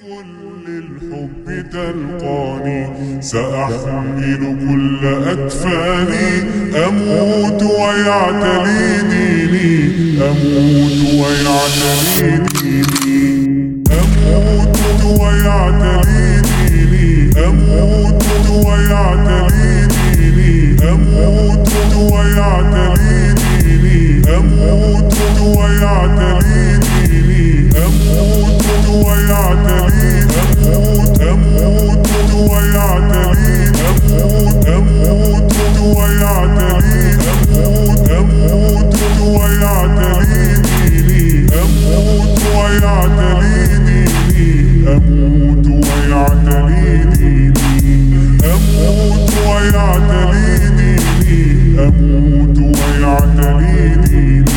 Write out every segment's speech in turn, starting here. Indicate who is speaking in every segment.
Speaker 1: كل الحب تلقاني، سأحمل كل أكفاني، أموت ويعتلي ديني، أموت ويعتلي ديني، أموت ويعتلي ديني، أموت ويعتلي ديني، أموت ويعتلي ديني، أموت ويعتلي ديني، أموت ويعتلي، أموت أموت ويعتلي، أموت أموت ويعتلي، أموت أموت ويعتلي ديني، أموت ويعتلي ديني، أموت ويعتلي ديني، أموت ويعتلي ديني، أموت ويعتلي ديني.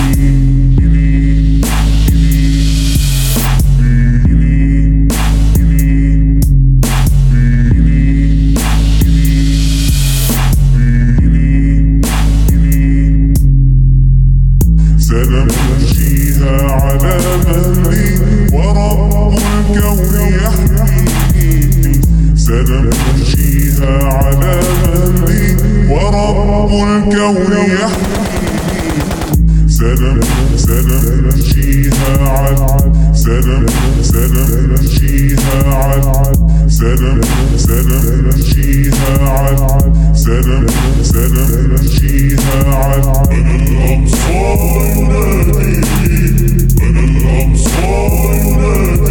Speaker 1: سنمشيها على مهلي ورب الكون يحميني، سنمشيها على مهلي ورب الكون يحميني، سنمشيها على سنمشيها على سنمشيها على سنمشيها على. أنا الأنصار يناديني، أنا الأنصار يناديني.